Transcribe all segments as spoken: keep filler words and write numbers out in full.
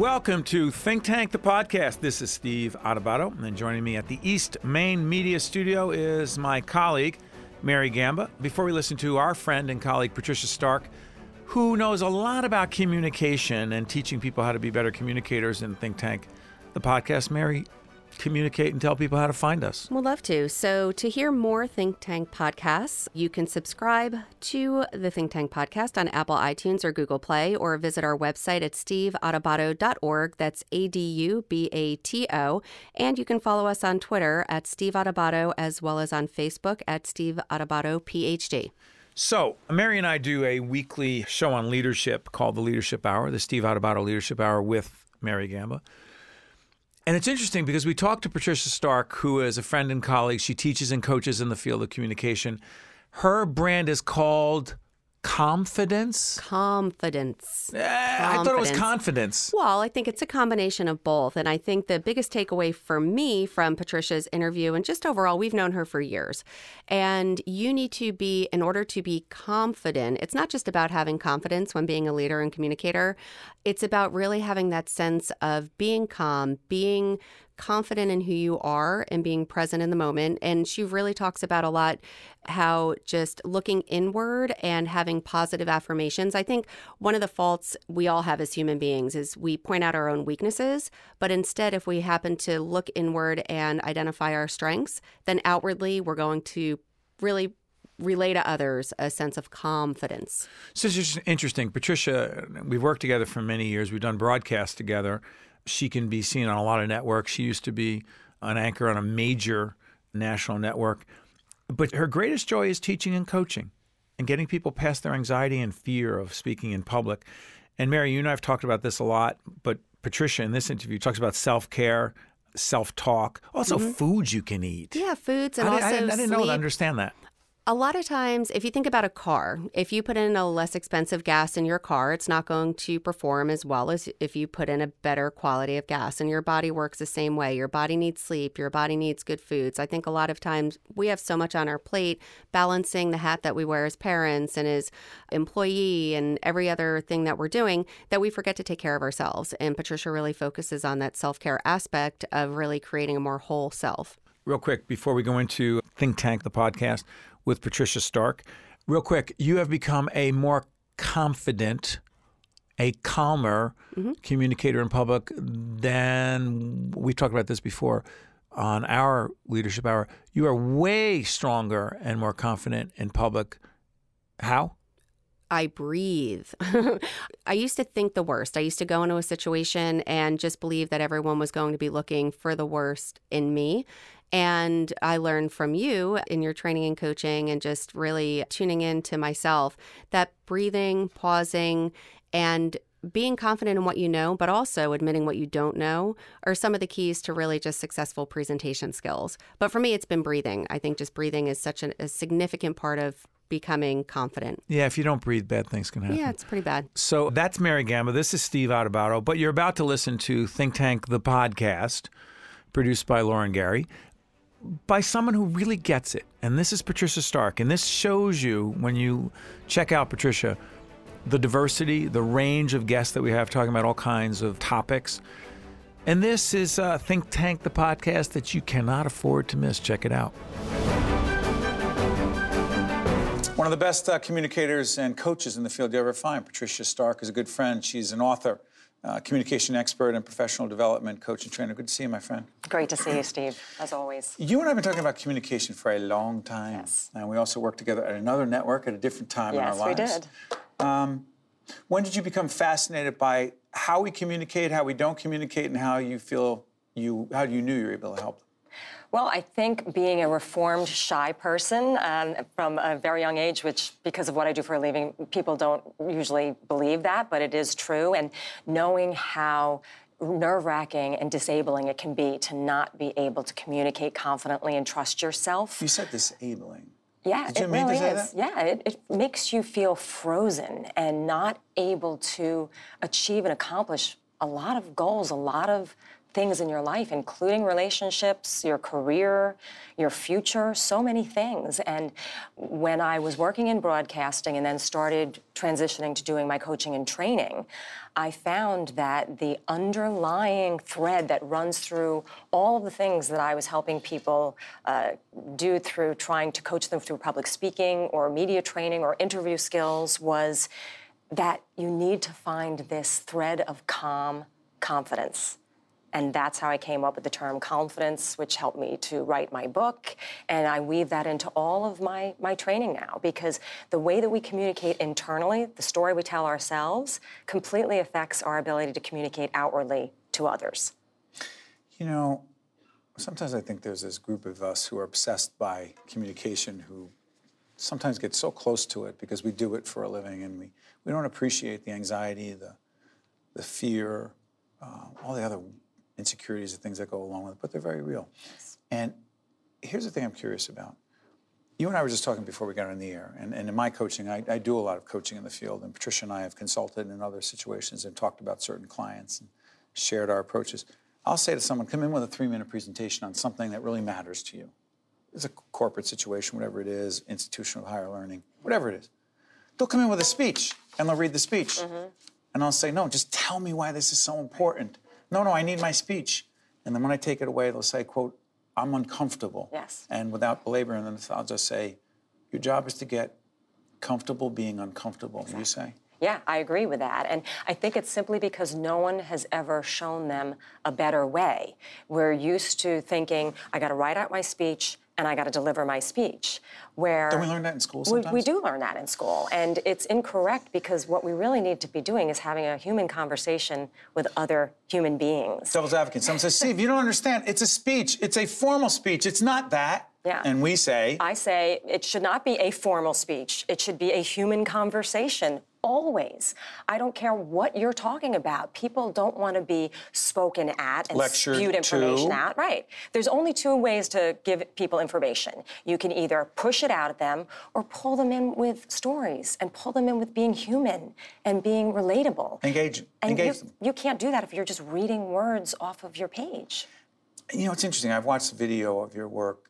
Welcome to Think Tank, the podcast. This is Steve Adubato, and joining me at the East Main Media Studio is my colleague, Mary Gamba. Before we listen to our friend and colleague, Patricia Stark, who knows a lot about communication and teaching people how to be better communicators in Think Tank, the podcast, Mary, communicate and tell people how to find us. We'd love to. So to hear more Think Tank podcasts, you can subscribe to the Think Tank podcast on Apple iTunes or Google Play, or visit our website at steve adubato dot org. That's A D U B A T O. And you can follow us on Twitter at Steve Adubato, as well as on Facebook at Steve Adubato, P H D. So, Mary and I do a weekly show on leadership called the Leadership Hour, the Steve Adubato Leadership Hour with Mary Gamba. And it's interesting because we talked to Patricia Stark, who is a friend and colleague. She teaches and coaches in the field of communication. Her brand is called Confidence? Confidence. Eh, I thought it was confidence. Well, I think it's a combination of both. And I think the biggest takeaway for me from Patricia's interview, and just overall, we've known her for years. And you need to be, in order to be confident, it's not just about having confidence when being a leader and communicator. It's about really having that sense of being calm, being confident in who you are and being present in the moment. And she really talks about a lot how just looking inward and having positive affirmations. I think one of the faults we all have as human beings is we point out our own weaknesses, but instead, if we happen to look inward and identify our strengths, then outwardly we're going to really relay to others a sense of confidence. So it's just interesting. Patricia, we've worked together for many years. We've done broadcasts together. She can be seen on a lot of networks. She used to be an anchor on a major national network. But her greatest joy is teaching and coaching and getting people past their anxiety and fear of speaking in public. And Mary, you and I have talked about this a lot, but Patricia in this interview talks about self-care, self-talk, also mm-hmm. foods you can eat. Yeah, foods and I, also I, I didn't sleep. know to understand that. A lot of times, if you think about a car, if you put in a less expensive gas in your car, it's not going to perform as well as if you put in a better quality of gas. And your body works the same way. Your body needs sleep. Your body needs good foods. I think a lot of times we have so much on our plate, balancing the hat that we wear as parents and as employee and every other thing that we're doing, that we forget to take care of ourselves. And Patricia really focuses on that self-care aspect of really creating a more whole self. Real quick, before we go into Think Tank, the podcast with Patricia Stark, real quick, you have become a more confident, a calmer mm-hmm. communicator in public than, we talked about this before on our Leadership Hour. You are way stronger and more confident in public. How? I breathe. I used to think the worst. I used to go into a situation and just believe that everyone was going to be looking for the worst in me. And I learned from you in your training and coaching and just really tuning in to myself that breathing, pausing, and being confident in what you know, but also admitting what you don't know are some of the keys to really just successful presentation skills. But for me, it's been breathing. I think just breathing is such an, a significant part of becoming confident. Yeah, if you don't breathe, bad things can happen. Yeah, it's pretty bad. So that's Mary Gamba. This is Steve Adubato, but you're about to listen to Think Tank, the podcast, produced by Lauren Gary, by someone who really gets it. And this is Patricia Stark. And this shows you, when you check out Patricia, the diversity, the range of guests that we have talking about all kinds of topics. And this is uh, Think Tank, the podcast that you cannot afford to miss. Check it out. One of the best uh, communicators and coaches in the field you ever find. Patricia Stark is a good friend. She's an author, uh, communication expert, and professional development coach and trainer. Good to see you, my friend. Great to see you, Steve, as always. You and I have been talking about communication for a long time. Yes. And we also worked together at another network at a different time yes, in our lives. Yes, we did. Um, when did you become fascinated by how we communicate, how we don't communicate, and how you feel you, how you knew you were able to help them? Well, I think being a reformed, shy person um, from a very young age, which because of what I do for a living, people don't usually believe that, but it is true. And knowing how nerve-wracking and disabling it can be to not be able to communicate confidently and trust yourself. You said disabling. Yeah, Did you it mean really to say is. that? Yeah, it, it makes you feel frozen and not able to achieve and accomplish a lot of goals, a lot of things in your life, including relationships, your career, your future, so many things. And when I was working in broadcasting and then started transitioning to doing my coaching and training, I found that the underlying thread that runs through all of the things that I was helping people uh, do through trying to coach them through public speaking or media training or interview skills was that you need to find this thread of calm confidence. And that's how I came up with the term confidence, which helped me to write my book. And I weave that into all of my, my training now, because the way that we communicate internally, the story we tell ourselves, completely affects our ability to communicate outwardly to others. You know, sometimes I think there's this group of us who are obsessed by communication who sometimes get so close to it because we do it for a living, and we, we don't appreciate the anxiety, the, the fear, uh, all the other insecurities and things that go along with it, but they're very real. Yes. And here's the thing I'm curious about. You and I were just talking before we got on the air, and, and in my coaching, I, I do a lot of coaching in the field, and Patricia and I have consulted in other situations and talked about certain clients and shared our approaches. I'll say to someone, come in with a three-minute presentation on something that really matters to you. It's a corporate situation, whatever it is, institutional higher learning, whatever it is. They'll come in with a speech, and they'll read the speech. Mm-hmm. And I'll say, no, just tell me why this is so important. No, no, I need my speech. And then when I take it away, they'll say, quote, I'm uncomfortable. Yes. And without belaboring them, I'll just say, your job is to get comfortable being uncomfortable. Exactly. You say? Yeah, I agree with that. And I think it's simply because no one has ever shown them a better way. We're used to thinking, I got to write out my speech, and I got to deliver my speech. Where Don't we learn that in school sometimes? We, we do learn that in school, and it's incorrect because what we really need to be doing is having a human conversation with other human beings. Devil's advocate. Someone says, Steve, you don't understand. It's a speech. It's a formal speech. It's not that. Yeah. And we say... I say it should not be a formal speech. It should be a human conversation. Always. I don't care what you're talking about. People don't want to be spoken at and Lectured spewed information to. out. Right. There's only two ways to give people information. You can either push it out at them or pull them in with stories and pull them in with being human and being relatable. Engage, and engage you, them. You can't do that if you're just reading words off of your page. You know, it's interesting. I've watched the video of your work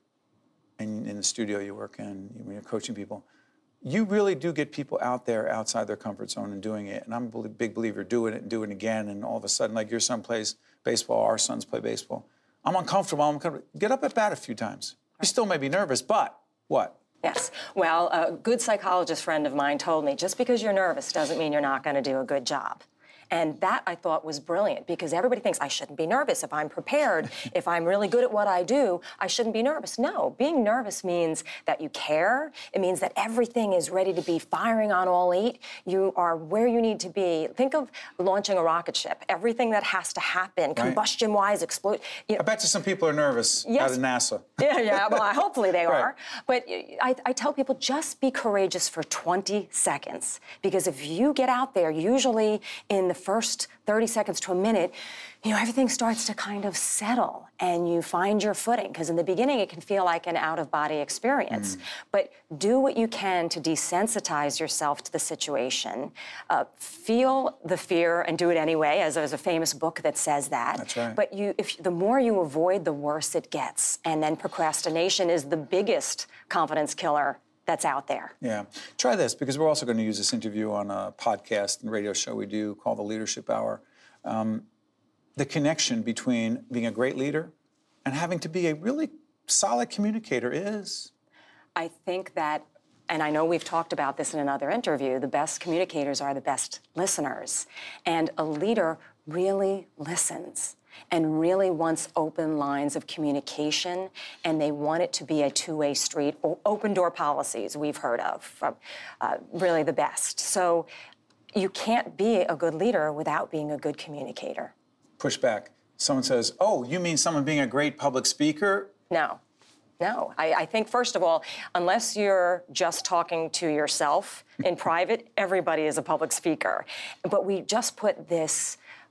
in, in the studio you work in when you're coaching people. You really do get people out there outside their comfort zone and doing it. And I'm a big believer, doing it and doing it again. And all of a sudden, like your son plays baseball, our sons play baseball. I'm uncomfortable, I'm uncomfortable. Get up at bat a few times. You still may be nervous, but what? Yes. Well, a good psychologist friend of mine told me, just because you're nervous doesn't mean you're not going to do a good job. And that, I thought, was brilliant, because everybody thinks I shouldn't be nervous. If I'm prepared, if I'm really good at what I do, I shouldn't be nervous. No, being nervous means that you care. It means that everything is ready to be firing on all eight. You are where you need to be. Think of launching a rocket ship. Everything that has to happen, right. Combustion-wise, explode. You know. I bet you some people are nervous yes. out of NASA. Yeah, yeah, well, hopefully they right. are. But I, I tell people, just be courageous for twenty seconds. Because if you get out there, usually in the first thirty seconds to a minute, you know, everything starts to kind of settle and you find your footing. Because in the beginning, it can feel like an out-of-body experience. Mm. But do what you can to desensitize yourself to the situation. Uh, feel the fear and do it anyway, as there's a famous book that says that. That's right. But you, if the more you avoid, the worse it gets. And then procrastination is the biggest confidence killer that's out there. Yeah. Try this, because we're also going to use this interview on a podcast and radio show we do called The Leadership Hour. Um, the connection between being a great leader and having to be a really solid communicator is? I think that, and I know we've talked about this in another interview, the best communicators are the best listeners. And a leader really listens and really wants open lines of communication, and they want it to be a two-way street. Open door policies we've heard of, from, uh, really the best. So you can't be a good leader without being a good communicator. Push back. Someone says, oh, you mean someone being a great public speaker? No. No, I, I think, first of all, unless you're just talking to yourself in private, everybody is a public speaker. But we just put this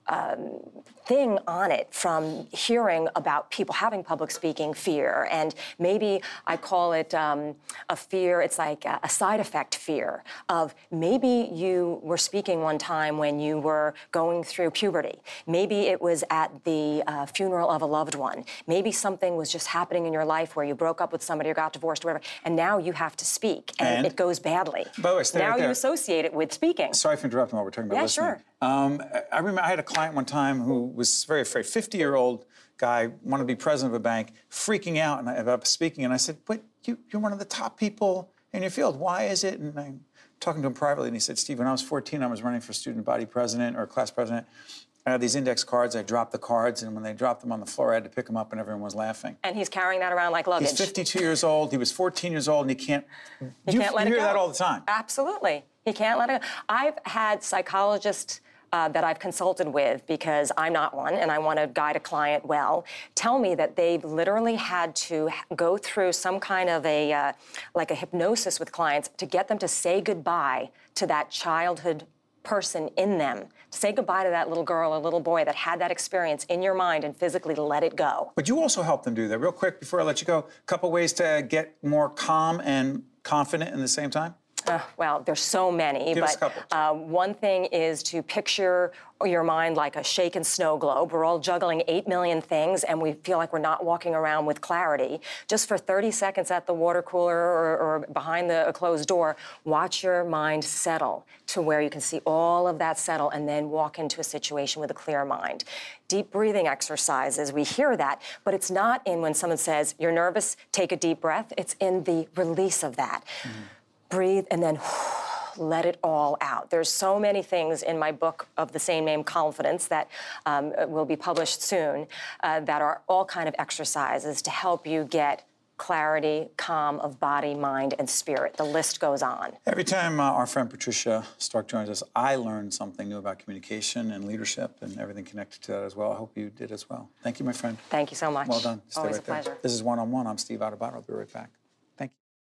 um, thing on it from hearing about people having public speaking fear. And maybe I call it um, a fear, it's like a, a side effect fear of maybe you were speaking one time when you were going through puberty. Maybe it was at the uh, funeral of a loved one. Maybe something was just happening in your life where you broke up with somebody or got divorced or whatever, and now you have to speak, and, And? it goes badly. By the way, stay now right you there. associate it with speaking. Sorry for interrupting while we're talking about Yeah, listening. sure. Um, I remember I had a client one time who was very afraid, fifty-year-old guy, wanted to be president of a bank, freaking out and I, about speaking. And I said, but you, you're one of the top people in your field. Why is it? And I'm talking to him privately, and he said, Steve, when I was fourteen, I was running for student body president or class president. I had these index cards. I dropped the cards, and when they dropped them on the floor, I had to pick them up, and everyone was laughing. And he's carrying that around like luggage. He's fifty-two years old. He was fourteen years old, and he can't. He you can't let you it hear go. that all the time. Absolutely. He can't let it go. I've had psychologists uh, that I've consulted with, because I'm not one and I want to guide a client well, tell me that they've literally had to go through some kind of a, uh, like a hypnosis with clients to get them to say goodbye to that childhood person in them. Say goodbye to that little girl or little boy that had that experience in your mind and physically let it go. But you also help them do that. Real quick, before I let you go, a couple ways to get more calm and confident in the same time? Uh, well, there's so many, Give us a but couple. uh, one thing is to picture your mind like a shaken snow globe. We're all juggling eight million things, and we feel like we're not walking around with clarity. Just for thirty seconds at the water cooler or, or behind the a closed door, watch your mind settle to where you can see all of that settle, and then walk into a situation with a clear mind. Deep breathing exercises, we hear that, but it's not in when someone says, you're nervous, take a deep breath. It's in the release of that. Mm-hmm. Breathe, and then let it all out. There's so many things in my book of the same name, Confidence, that um, will be published soon, uh, that are all kind of exercises to help you get clarity, calm of body, mind, and spirit. The list goes on. Every time uh, our friend Patricia Stark joins us, I learn something new about communication and leadership and everything connected to that as well. I hope you did as well. Thank you, my friend. Thank you so much. Well done. Stay Always right a there. pleasure. This is One on One. I'm Steve Adubato. I'll be right back. Thank you.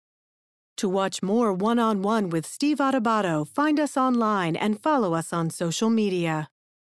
To watch more One-on-One with Steve Adubato, find us online and follow us on social media.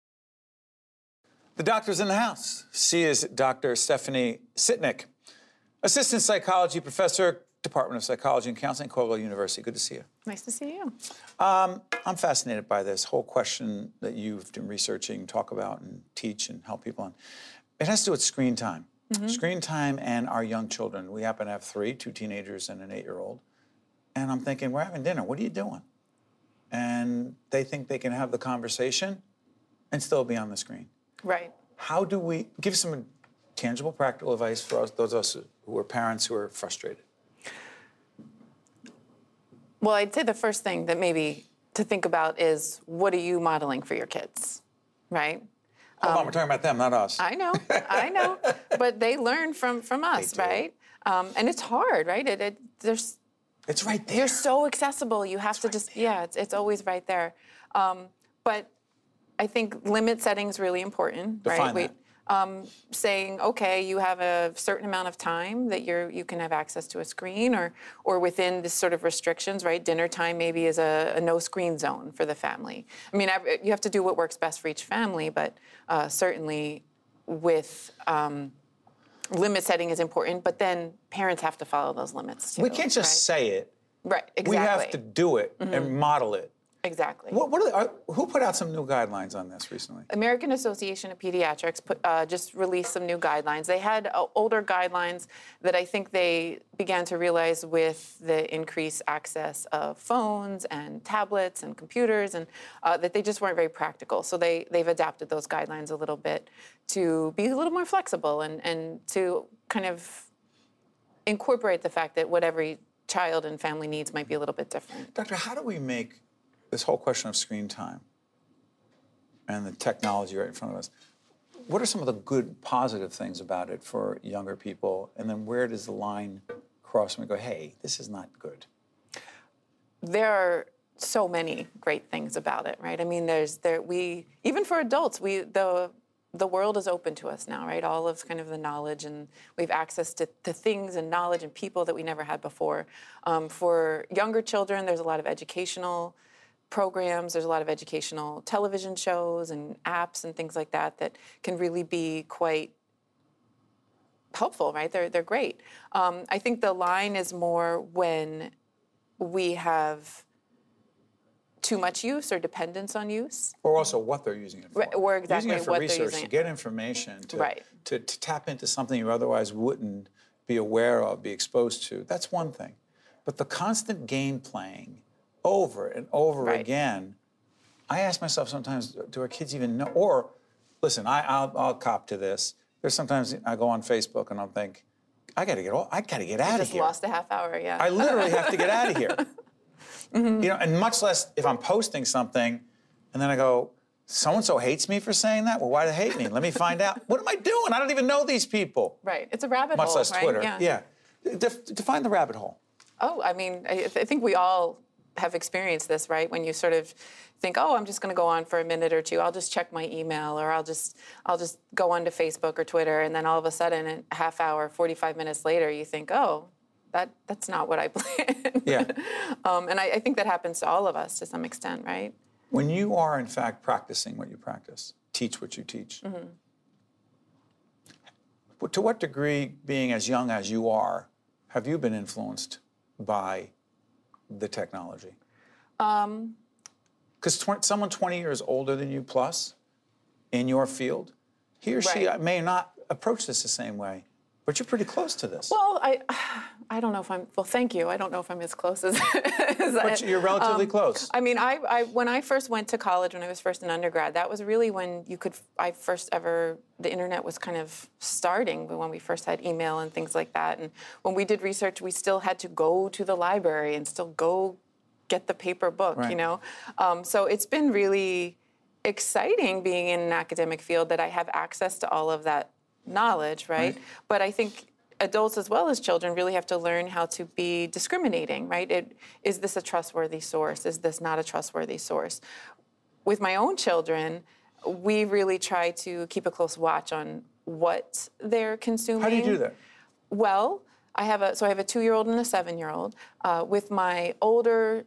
The doctor's in the house. She is Doctor Stephanie Sitnick, Assistant Psychology Professor, Department of Psychology and Counseling, Colville University. Good to see you. Nice to see you. Um, I'm fascinated by this whole question that you've been researching, talk about, and teach and help people on. It has to do with screen time. Mm-hmm. Screen time and our young children. We happen to have three, two teenagers and an eight-year-old. And I'm thinking, we're having dinner. What are you doing? And they think they can have the conversation and still be on the screen. Right. How do we give some tangible, practical advice for us, those of us who are parents who are frustrated? Well, I'd say the first thing that maybe to think about is, what are you modeling for your kids, right? Hold um, on, we're talking about them, not us. I know, I know, but they learn from from us, right? Um, and it's hard, right? It, it there's it's right there. You're so accessible. You have it's to right just there. yeah, it's it's always right there. Um, but I think limit setting is really important, Define right? that. We, Um, saying, okay, you have a certain amount of time that you're you can have access to a screen, or or within this sort of restrictions, right? Dinner time maybe is a, a no screen zone for the family. I mean, you have to do what works best for each family, but uh, certainly with um, limit setting is important. But then parents have to follow those limits too. We can't just right? say it. Right, exactly. We have to do it mm-hmm. and model it. Exactly. What, what are, they, are who put out some new guidelines on this recently? American Association of Pediatrics put, uh, just released some new guidelines. They had uh, older guidelines that I think they began to realize with the increased access of phones and tablets and computers, and uh, that they just weren't very practical. So they, they've adapted those guidelines a little bit to be a little more flexible and, and to kind of incorporate the fact that what every child and family needs might be a little bit different. Doctor, how do we make this whole question of screen time and the technology right in front of us, what are some of the good, positive things about it for younger people? And then where does the line cross and we go, hey, this is not good? There are so many great things about it, right? I mean, there's there we even for adults, we the the world is open to us now, right? All of kind of the knowledge, and we have access to, to things and knowledge and people that we never had before. Um, for younger children, there's a lot of educational programs. There's a lot of educational television shows and apps and things like that that can really be quite helpful, right? They're they're great. Um, I think the line is more when we have too much use or dependence on use. Or also what they're using it for. Right, or exactly using it for what they're research, using to it. get information, to, Right. to, to tap into something you otherwise wouldn't be aware of, be exposed to. That's one thing. But the constant game playing over and over Right. again, I ask myself sometimes, do our kids even know? Or, listen, I, I'll, I'll cop to this. There's sometimes I go on Facebook and I'll think, I gotta get, I gotta get out of Just here. lost a half hour, yeah. I literally have to get out of here. Mm-hmm. You know, and much less if I'm posting something, and then I go, so-and-so hates me for saying that? Well, why do they hate me? Let me find out. What am I doing? I don't even know these people. Right. It's a rabbit Much hole, less right? Twitter. Yeah. yeah. Def- define the rabbit hole. Oh, I mean, I, I think we all have experienced this, right? When you sort of think, oh, I'm just going to go on for a minute or two. I'll just check my email, or I'll just I'll just go onto Facebook or Twitter, and then all of a sudden, a half hour, forty-five minutes later, you think, oh, that that's not what I planned. Yeah. um, and I, I think that happens to all of us to some extent, right? When you are, in fact, practicing what you practice, teach what you teach, mm-hmm. to what degree, being as young as you are, have you been influenced by the technology? Um, Because tw- someone twenty years older than you plus in your field, he or she Right. may not approach this the same way, but you're pretty close to this. Well, I I don't know if I'm, well, thank you. I don't know if I'm as close as, as But you're relatively um, close. I mean, I, I when I first went to college, when I was first in undergrad, that was really when you could, I first ever, the internet was kind of starting when we first had email and things like that. And when we did research, we still had to go to the library and still go get the paper book, Right. you know? Um, so it's been really exciting being in an academic field that I have access to all of that knowledge, right? Right. But I think adults as well as children really have to learn how to be discriminating, right? It, is this a trustworthy source? Is this not a trustworthy source? With my own children, we really try to keep a close watch on what they're consuming. How do you do that? Well, I have a so I have a two-year-old and a seven-year-old. Uh, with my older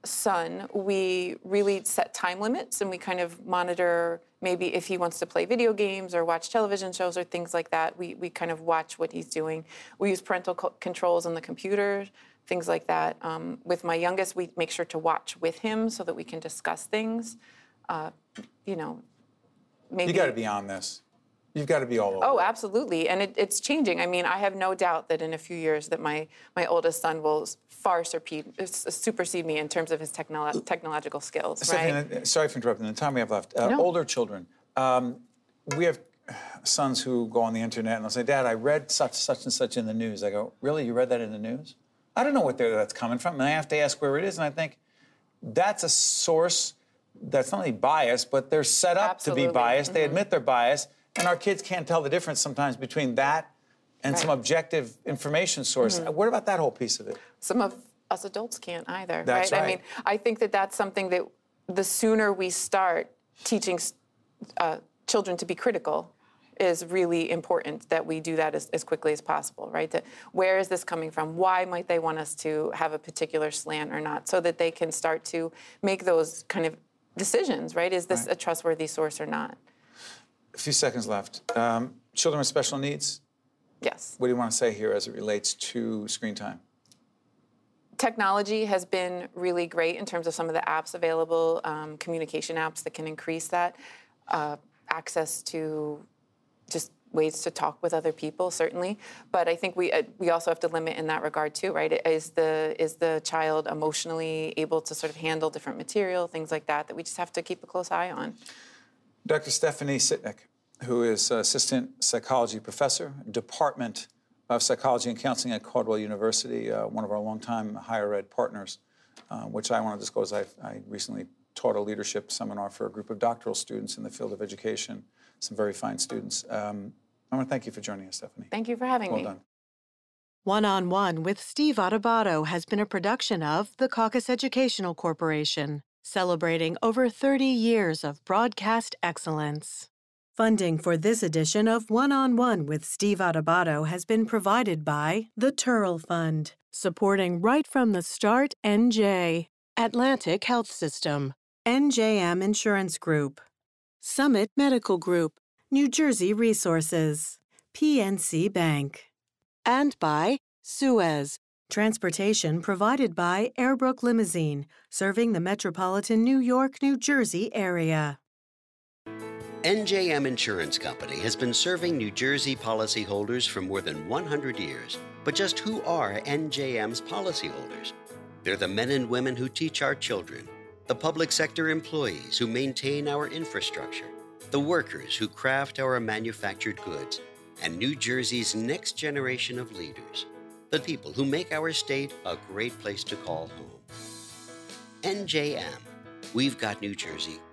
son, we really set time limits, and we kind of monitor maybe if he wants to play video games or watch television shows or things like that. We we kind of watch what he's doing. We use parental co- controls on the computer, things like that. Um, with my youngest, we make sure to watch with him so that we can discuss things. Uh, you know, maybe You got to be on this. You've got to be all over. Oh, it. absolutely, and it, it's changing. I mean, I have no doubt that in a few years that my, my oldest son will far supersede, supersede me in terms of his technolo- technological skills, right? Stephanie, sorry for interrupting. The time we have left. Uh, No. Older children. Um, we have sons who go on the internet and they'll say, "Dad, I read such such and such in the news." I go, "Really? You read that in the news?" I don't know what there that's coming from, and I have to ask where it is. And I think that's a source that's not only biased, but they're set up Absolutely. to be biased. Mm-hmm. They admit they're biased. And our kids can't tell the difference sometimes between that and Right. some objective information source. Mm-hmm. What about that whole piece of it? Some of us adults can't either, That's right? right. I mean, I think that that's something that the sooner we start teaching uh, children to be critical is really important, that we do that as, as quickly as possible, right? That where is this coming from? Why might they want us to have a particular slant or not? So that they can start to make those kind of decisions, right? Is this Right. a trustworthy source or not? A few seconds left. Um, children with special needs. Yes. What do you want to say here as it relates to screen time? Technology has been really great in terms of some of the apps available, um, communication apps that can increase that, uh, access to just ways to talk with other people, certainly. But I think we uh, we also have to limit in that regard too, right? Is the is the child emotionally able to sort of handle different material, things like that, that we just have to keep a close eye on. Doctor Stephanie Sitnik, who is Assistant Psychology Professor, Department of Psychology and Counseling at Caldwell University, uh, one of our longtime higher ed partners, uh, which I want to disclose. I've, I recently taught a leadership seminar for a group of doctoral students in the field of education, some very fine students. Um, I want to thank you for joining us, Stephanie. Thank you for having Well me. done. One-on-One with Steve Adubato has been a production of the Caucus Educational Corporation, celebrating over thirty years of broadcast excellence. Funding for this edition of One-on-One with Steve Adubato has been provided by the Turl Fund, supporting Right from the Start N J, Atlantic Health System, N J M Insurance Group, Summit Medical Group, New Jersey Resources, P N C Bank. And by Suez, transportation provided by Airbrook Limousine, serving the metropolitan New York, New Jersey area. N J M Insurance Company has been serving New Jersey policyholders for more than one hundred years. But just who are N J M's policyholders? They're the men and women who teach our children, the public sector employees who maintain our infrastructure, the workers who craft our manufactured goods, and New Jersey's next generation of leaders, the people who make our state a great place to call home. N J M, we've got New Jersey